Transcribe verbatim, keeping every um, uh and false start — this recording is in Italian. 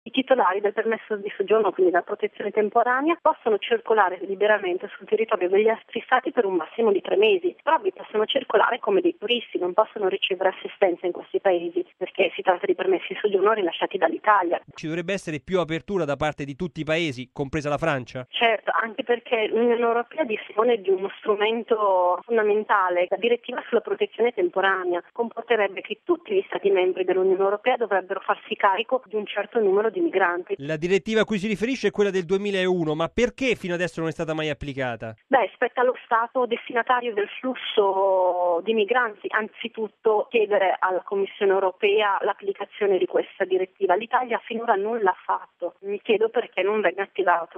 I titolari del permesso di soggiorno, quindi della protezione temporanea, possono circolare liberamente sul territorio degli altri stati per un massimo di tre mesi, però vi possono circolare come dei turisti, non possono ricevere assistenza in questi paesi, perché si tratta di permessi di soggiorno rilasciati dall'Italia. Ci dovrebbe essere più apertura da parte di tutti i paesi, compresa la Francia? Certo, anche perché l'Unione Europea dispone di uno strumento fondamentale, la direttiva sulla protezione temporanea, comporterebbe che tutti gli stati membri dell'Unione Europea dovrebbero farsi carico di un certo numero di migranti. La direttiva a cui si riferisce è quella del duemilauno, ma perché fino adesso non è stata mai applicata? Beh, spetta allo Stato destinatario del flusso di migranti anzitutto chiedere alla Commissione Europea l'applicazione di questa direttiva. L'Italia finora non l'ha fatto, mi chiedo perché non venga attivato.